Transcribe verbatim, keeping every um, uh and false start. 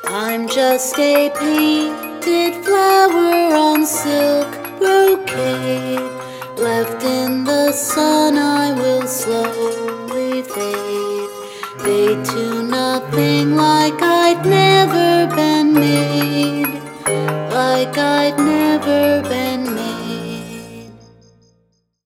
I'm just a painted flower on silk brocade. Left in the sun I will slowly fade. Fade to nothing, like I'd never been made. Like I'd never been